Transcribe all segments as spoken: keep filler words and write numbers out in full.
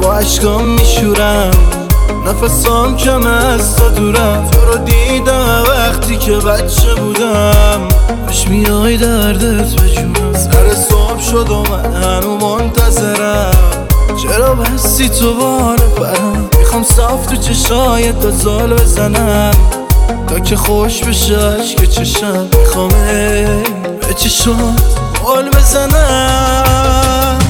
با عشقام میشورم، نفسام کم از تو دورم. تو رو دیدم وقتی که بچه بودم، خوش میای دردت به جونم. سر صبح شد و من هنو منتظرم، چرا بستی تو بار برم. میخوام صاف تو چشایت تا زال بزنم، تا که خوش بشه عشق چشم. میخوام به چشات بال بزنم،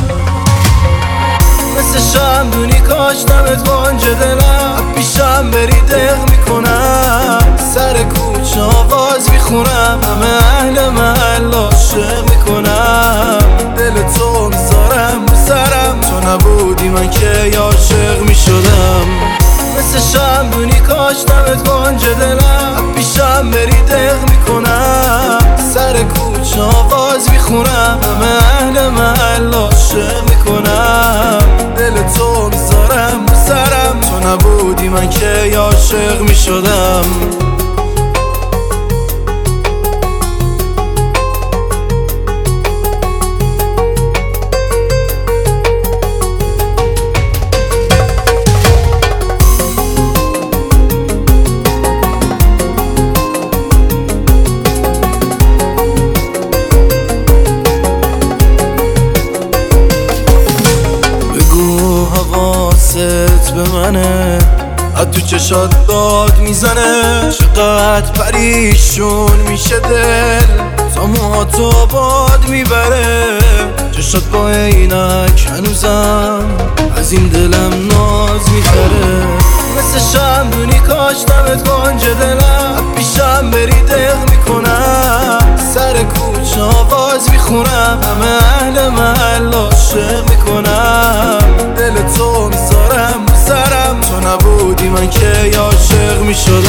مثل شمدونی کاشتمت بانج دلم. پیشم بری دق میکنم، سر کوچه آواز میخونم. همه اهل محل عاشق میکنم، دل تو میذارم رو سرم. تو نبودی من که عاشق میشدم، مثل شمدونی کاشتمت بانج دلم. پیشم بری دق میکنم، سر کوچه آواز میخونم. همه اهل محل عاشق میکنم، دل تو میذارم رو سرم. تو نبودی من که عاشق میشدم. حواست به منه، از تو چشات داد میزنه. چقدر پریشون میشه دل، تا موهاتو باد میبره. چشات با عینک هنوزم از این دلم ناز میخره. مثل شمدونی کاشتمت بانج دلم. پیشم بری دق میکنم، سر کوچه آواز میخونم. همه اهل محل عاشق میکنم، دل تو میذارم رو سرم. تو نبودی من که عاشق میشدم.